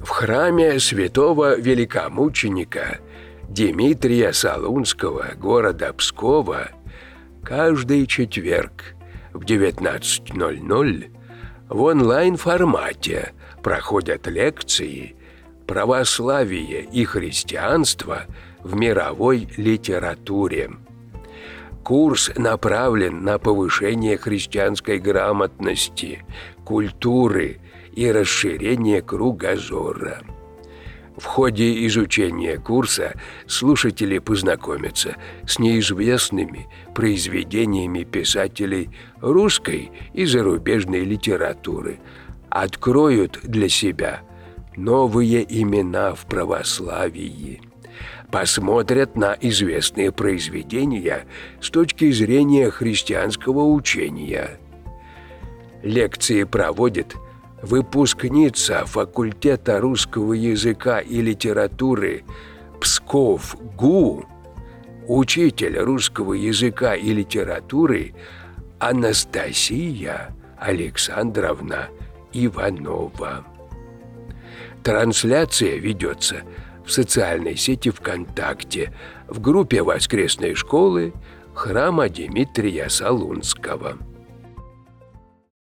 В храме святого великомученика Дмитрия Солунского города Пскова каждый четверг в 19:00 в онлайн-формате проходят лекции «Православие и христианство в мировой литературе». Курс направлен на повышение христианской грамотности, культуры и расширение кругозора. В ходе изучения курса слушатели познакомятся с неизвестными произведениями писателей русской и зарубежной литературы, откроют для себя новые имена в православии, посмотрят на известные произведения с точки зрения христианского учения. Лекции проводит выпускница факультета русского языка и литературы Псков ГУ, учитель русского языка и литературы Анастасия Александровна Иванова. Трансляция ведется в социальной сети ВКонтакте в группе воскресной школы храма Дмитрия Солунского.